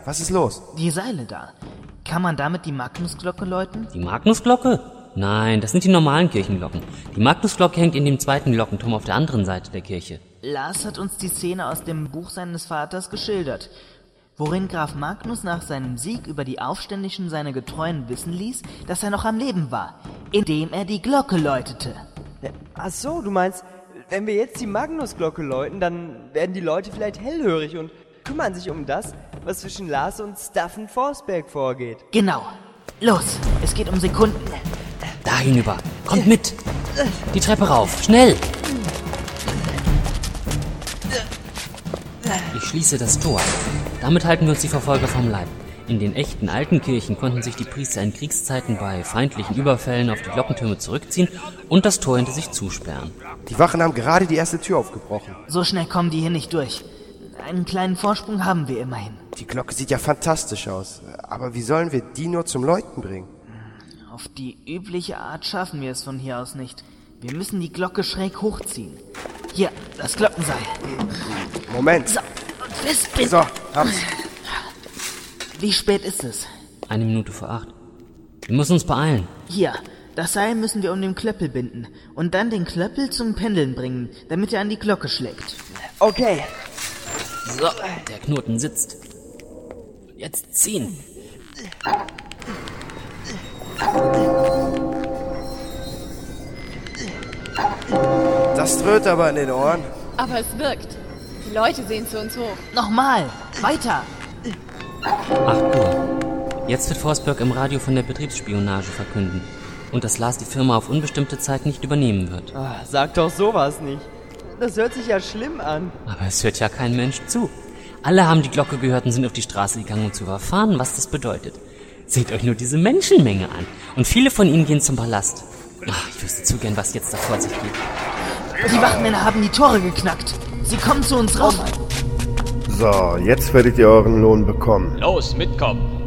was ist los? Die Seile da. Kann man damit die Magnusglocke läuten? Die Magnusglocke? Nein, das sind die normalen Kirchenglocken. Die Magnusglocke hängt in dem zweiten Glockenturm auf der anderen Seite der Kirche. Lars hat uns die Szene aus dem Buch seines Vaters geschildert, worin Graf Magnus nach seinem Sieg über die Aufständischen seine Getreuen wissen ließ, dass er noch am Leben war, indem er die Glocke läutete. Ach so, du meinst, wenn wir jetzt die Magnusglocke läuten, dann werden die Leute vielleicht hellhörig und kümmern sich um das, was zwischen Lars und Staffen Forsberg vorgeht. Genau. Los, es geht um Sekunden. Da hinüber. Kommt mit. Die Treppe rauf. Schnell. Ich schließe das Tor. Damit halten wir uns die Verfolger vom Leib. In den echten alten Kirchen konnten sich die Priester in Kriegszeiten bei feindlichen Überfällen auf die Glockentürme zurückziehen und das Tor hinter sich zusperren. Die Wachen haben gerade die erste Tür aufgebrochen. So schnell kommen die hier nicht durch. Einen kleinen Vorsprung haben wir immerhin. Die Glocke sieht ja fantastisch aus. Aber wie sollen wir die nur zum Läuten bringen? Auf die übliche Art schaffen wir es von hier aus nicht. Wir müssen die Glocke schräg hochziehen. Hier, das Glockenseil. Moment. So, und festbinden. So, hab's. Wie spät ist es? 7:51. Wir müssen uns beeilen. Hier, das Seil müssen wir um den Klöppel binden und dann den Klöppel zum Pendeln bringen, damit er an die Glocke schlägt. Okay. So, der Knoten sitzt. Jetzt ziehen. Das dröhnt aber in den Ohren. Aber es wirkt. Die Leute sehen zu uns hoch. Nochmal, weiter. 8 Uhr. Jetzt wird Forsberg im Radio von der Betriebsspionage verkünden. Und dass Lars die Firma auf unbestimmte Zeit nicht übernehmen wird. Sag doch sowas nicht. Das hört sich ja schlimm an. Aber es hört ja kein Mensch zu. Alle haben die Glocke gehört und sind auf die Straße gegangen, um zu erfahren, was das bedeutet. Seht euch nur diese Menschenmenge an. Und viele von ihnen gehen zum Palast. Ich wüsste zu gern, was jetzt da vor sich geht. Die Wachmänner haben die Tore geknackt. Sie kommen zu uns rauf. So, jetzt werdet ihr euren Lohn bekommen. Los, mitkommen.